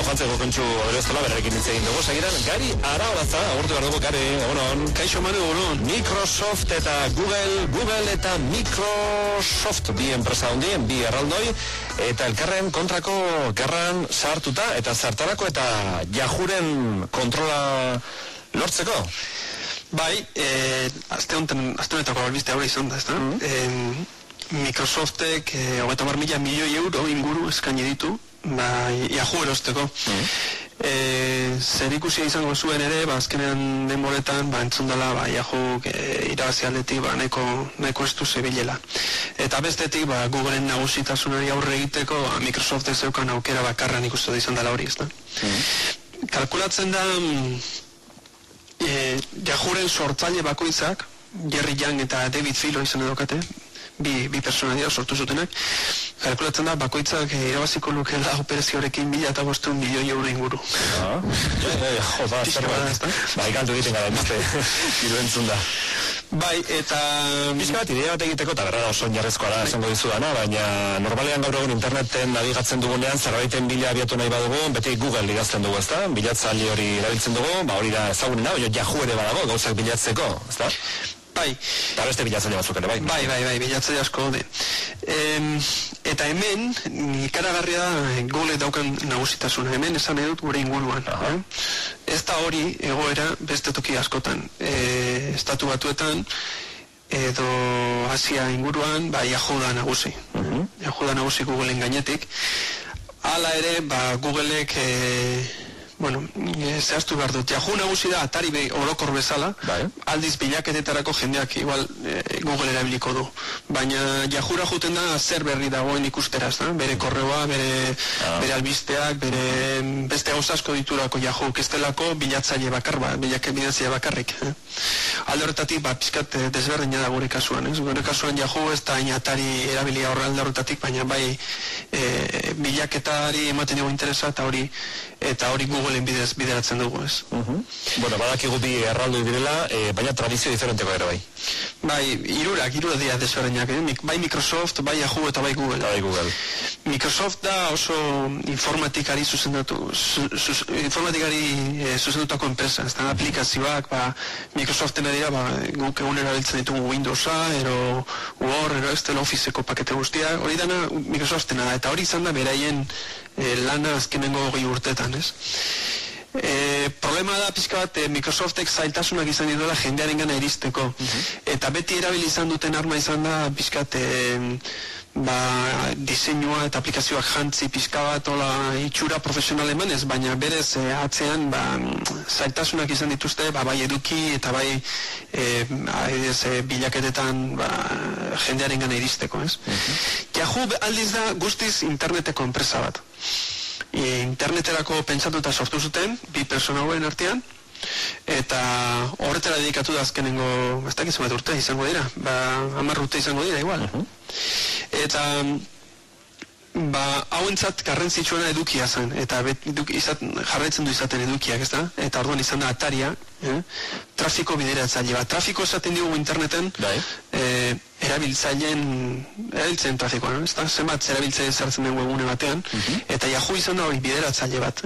jantzeko kontxu abereztola, berarekin hitz egin dugu. Segiran, Gari Araolatza, agurtu behar dugu, Gari, egunon. Kaixo Manu, egunon. Microsoft eta Google eta Microsoft, bi enpresa handien, bi erraldoi, eta elkarren kontrako gerran sartuta, eta sartarako eta Yahooren kontrola lortzeko. Bai, azte honetako albiste hori izan da, ez da? Microsoftek 30.000 milioi euro inguru eskaini ditu, Yahoo erosteko. Zer ikusia izango zuen ere, azkenean denboretan, entzun dela, Yahoo irabazi aldetik, nahiko estu zebilela. Eta bestetik, Googleen nagusitasunari aurre egiteko, Microsoftek zeukan aukera bakarra nik uste da izan dela hori, ez da? Kalkulatzen da, Yahooren sortzaile bakoitzak, Jerry Yang eta David Filo izan edokate, bi persona dira sortu zutenak, kalkulatzen da bakoitzak irabaziko lukela operazioarekin 1.500 milioi euro inguru. Joda, zerbait. Ikaltu egiten gara, beste, iruentzun da. Bai, eta... Bizka bat, idea bat egiteko, eta berra oso jarrezkoa da, esango dizudana, baina normalean gaur egun interneten nabigatzen dugunean, zerbaiten bila abiatu nahi badugu, beti Google idazten dugu, ezta? Bilatzaile hori erabiltzen dugu, hori da ezagunena, Yahoo ere badago, gauzak bilatzeko, ezta? Bai. Eta beste bilatzaile batzuk ere, bai? Bai, bilatzaile asko gode. Eta hemen, ikaragarria da Google daukan nagusitasuna, hemen esan edut gure inguruan. Ez da hori egoera beste toki askotan. Estatu Batuetan, edo Asia inguruan, Yahoo da nagusi. Yahoo da nagusi Googleen gainetik. Hala ere, Googleek... zehaztu behar dut, Yahoo nagusi da atari orokor bezala, aldiz bilaketetarako jendeak igual Google erabiliko du. Baina Yahoora juten da zer berri dagoen ikusteraz, bere korreoa, bere albisteak, bere beste gauza asko diturako Yahoo, kestelako bilatzaile bakar, bilatzaile bakarrik. Alde horretatik, pizkat desberdina da gure kasuan, gure kasuan Yahoo ez da atari erabilia horre alde horretatik, baina bai bilaketari ematen dugu interesa eta hori Googleen bideratzen dugu, ez. Badakigu bi erraldoi direla, baina tradizio diferenteko ere bai. Bai, hirurak dira desberdinak, bai Microsoft, bai Yahoo eta bai Google. Microsoft da oso informatikari zuzendutako enpresa, ez da aplikazioak, Microsoften dira, guk egun erabiltzen ditugu Windowsa, ero Word, ero Excel, Officeko pakete guztia, hori dana Microsoftena da, eta hori izan da beraien lana azkenengo 20 urtetan, ez? Problema da pixka bat Microsoftek zailtasunak izan dituela jendearen gana iristeko, eta beti erabili izan duten arma izan da pixkat diseinua eta aplikazioak jantzi pixka bat itxura profesional emanez, baina berez atzean zailtasunak izan dituzte bai eduki eta bai bilaketetan jendearen gana iristeko, ez? Yahoo aldiz da guztiz interneteko enpresa bat. Interneterako pentsatuta sortu zuten, bi persona hauen artean, eta horretara dedikatu da azkenengo, ez dakiz bat urte izango dira, 10 urte izango dira igual. Eta hauentzat garrantzitsuena edukia zen, eta jarraitzen du izaten edukiak, ez da? Eta orduan izan da ataria, trafiko bideratzaile bat. Trafiko esaten diogu interneten, erabiltzen trafikoa, ez da? Zenbat erabiltzaile zartzen den webgune batean, eta Yahoo izan da hori bideratzaile bat.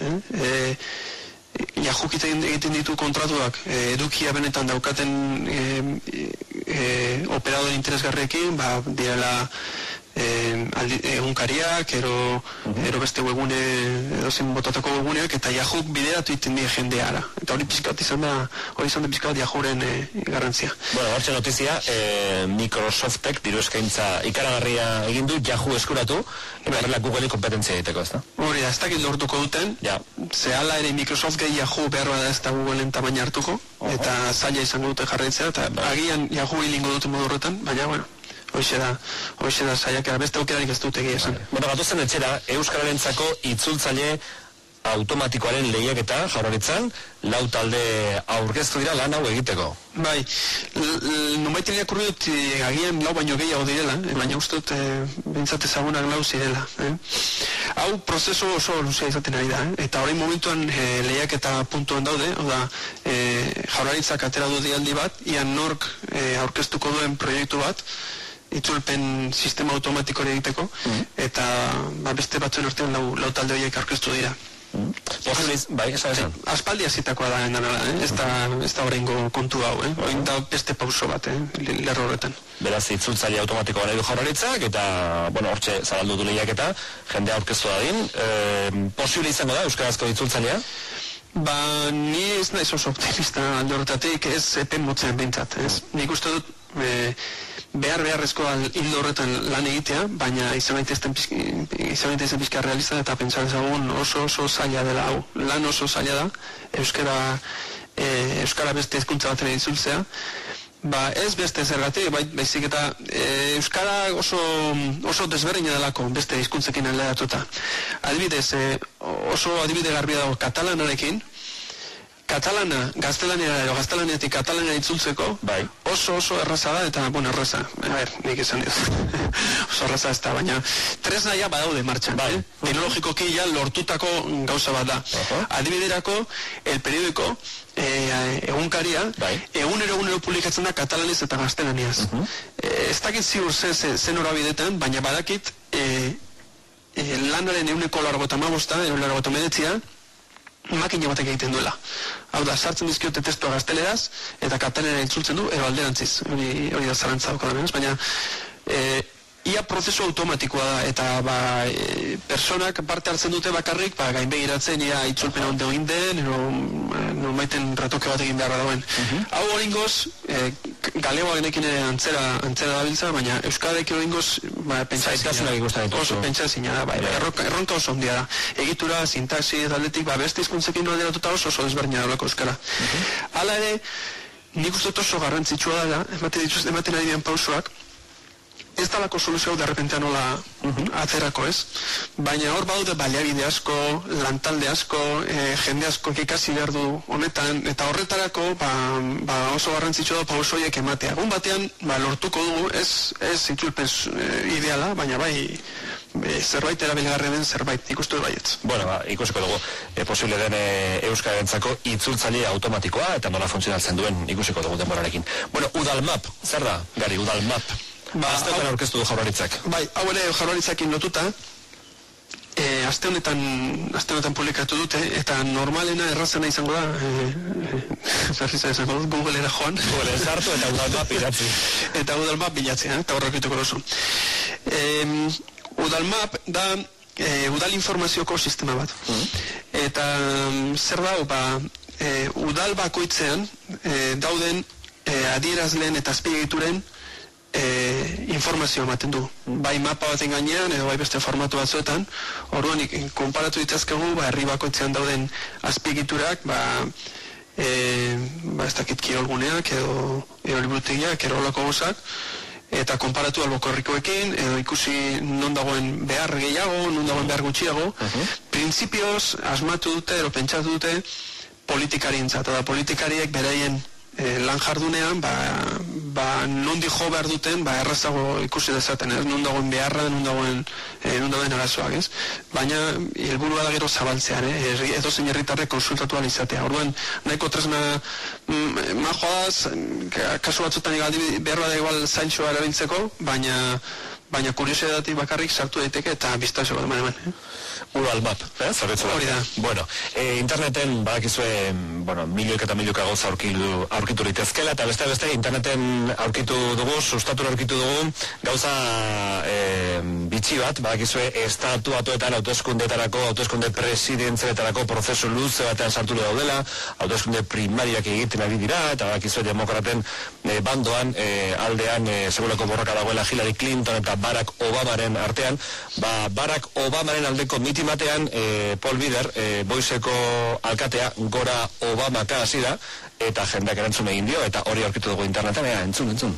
Yahoo egiten ditu kontratuak edukia benetan daukaten operador interesgarriekin, direla egunkariak, ero beste webgune, edozen botatako webguneak, eta Yahoo bideratu iten die jendeara. Eta hori pizkat izan da pizkat Yahooren garrantzia. Hortxe notizia, Microsoftek diru eskaintza ikaragarria egin du, Yahoo eskuratu, eta horrela Googleen kompetentzia egiteko, ez da? Hori da, ez dakit lortuko duten, ze hala ere Microsoft gehi Yahoo behar bada ez da Googleen tamaina hartuko, eta zaila izango dute jarraitzea, eta agian Yahoo hilingo duten modu horretan, baina, hoxe da saiakera, beste aukerarik ez dut egia esan. Gatozen etxera, Euskararentzako itzultzaile automatikoaren lehiaketa Jaurlaritzan, 4 talde aurkeztu dira lan hau egiteko. Bai, nonbait irakurri dut agian 4 baino gehiago direla, baina uste dut bintzat ezagunak 4 zirela. Hau prozesu oso luzea izaten ari da, eta orain momentuan lehiaketa puntuan daude, Jaurlaritzak atera du dialdi bat, ian nork aurkeztuko duen proiektu bat, itzulpen sistema automatiko egiteko, eta beste batzuen artean 4 talde horiek aurkeztu dira. Bai, esan. Aspaldi hasitakoa da enganara, ez da horrengo kontu hau, oin da beste pauso bat, lerro horretan. Beraz, itzultzaile automatikoa nahi du Jaurlaritzak, eta, hortxe zabaldu du lehiaketa, jendea aurkeztu dadin. Posible izango da, euskarazko itzultzailea? Ni ez naiz oso optimista alde horretatik, ez epen motzean behintzat, ez. Nik uste dut, beharrezkoa hildo horretan lan egitea, baina izan daitezen pixka realista eta pentsa dezagun oso zaila dela hau. Lan oso zaila da, euskara beste hizkuntza batera itzultzea. Ez beste zergatik, baizik eta euskara oso desberdina delako beste hizkuntzekin alderatuta. Adibidez, oso adibide garbia dago katalanarekin, katalana, gaztelaniara edo gaztelaniatik katalana itzultzeko, oso erraza da, eta, erraza, nik esan dut, oso erraza ez da, baina tresna ja badaude martxan, teknologikoki ja lortutako gauza bat da. Adibiderako, el periodiko, egunkaria, egunero publikatzen da katalanez eta gaztelaniaz. Ez dakit ziur zen horabidetan, baina badakit lanaren 185 makina batek egiten duela. Hau da, sartzen dizkiote testua gazteleraz, eta katalanera itzultzen du, alderantziz, hori da zarantza daukada, baina ia prozesu automatikoa da, eta personak parte hartzen dute bakarrik, gainbegiratzen ia itzulpen onde egin den, normaiten ratoke bat egin beharra dauen. Hau horingoz, galegoarenekin antzera dabiltza, baina euskararekin horingoz pentsazina da, erronka oso ondia da. Egitura, sintaxi, aldetik, beste hizkuntzekin alderatuta oso desberdina daulako euskara. Hala ere, nik uste oso garrantzitsua da, ematen ari diren pausoak, ez dalako soluzio hau derrepentean nola atzerako, ez? Baina hor badute baliabide asko, lantalde asko, jende asko ikasi behar du honetan, eta horretarako oso garrantzitsua da pausoiek ematea. Egun batean lortuko dugu, ez itzulpen ideala, baina zerbait erabilgarri den zerbait, ikustu baietz. Ikusiko dugu, posible den euskararentzako itzultzaile automatikoa, eta nola funtzionatzen duen ikusiko dugu denborarekin. Udalmap, zer da, Gari, Udalmap? Asteotan aurkeztu du Jaurlaritzak. Hau ere Jaurlaritzakin lotuta, aste honetan publikatu dute, eta normalena errazena izango da, zerriza izango dut, Googlera joan. Google sartu eta Udalmap idatzi. Eta Udalmap bilatzea, eta horrekituko oso. Udalmap da udal informazioko sistema bat. Eta zer da, udal bakoitzean dauden adierazleen eta azpiegituren informazioa ematen du. Bai mapa baten gainean edo bai beste formatu batzuetan. Orduan, konparatu ditazkegu, herri bakoitzean dauden azpiegiturak, ez dakit kirolguneak edo liburutegiak, edo olako gozak, eta konparatu albokorrikoekin, edo ikusi non dagoen behar gehiago, non dagoen behar gutxiago. Printzipioz, asmatu dute, edo pentsatu dute, politikarientzat, eta politikariek beraien lan jardunean, nondi jo behar duten, errazago ikusi dezaten, ez? Non dagoen beharra, non dagoen arazoak, ez? Baina, helburua da gero zabaltzean, edo zein herritarrek konsultatu alizatea. Orduan, nahiko tresna majoaz, kasu batzutan behar bada igual zaintxoa erabiltzeko, baina kuriosidatik bakarrik sartu daiteke eta biztaxo bat eman. Udalmap, hori da. Interneten badakizue, milioik eta milioika gauza aurkitu litezkela, eta beste interneten sustatu aurkitu dugu, gauza bitxi bat, badakizue estatu batuetan hauteskunde presidentzialetarako prozesu luze batean sartu daudela, hauteskunde primariak egiten ari dira, eta badakizue demokraten bandoan, aldean, segurako borroka dagoela Hillary Clinton eta Barack Obamaren artean, Barack Obamaren aldeko mitimatean, Paul Bider, Boiseko alkatea, gora Obamaka hasi da, eta jendeak erantzun egin dio, eta hori aurkitu dugu internetan, entzun.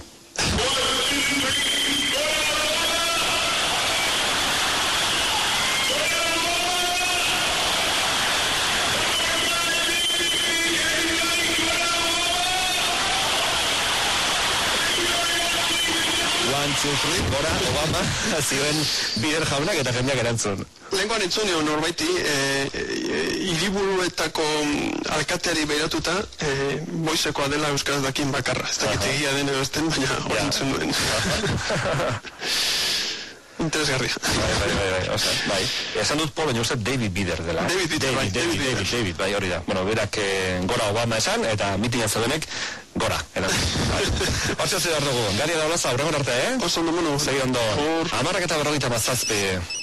Gora Obama zioen Bider jaunak eta jendeak erantzun. Lehenkoan entzunio norbaiti, hiriburuetako alkateari behiratuta, Boisekoa dela euskaraz dakin bakarra. Ez dakit egia den edo ezten, baina hori entzun duen. interesgarria. Bai. Esan dut Paul, baina uste David Bider dela. David, bai, hori da. Bueno, berak gora Obama esan, eta mitingan zeudenek gora. Hortxe hasi behar dugu. Gari da olaza, aurrengon arte, Oso ondo, Segi ondo. 10:47.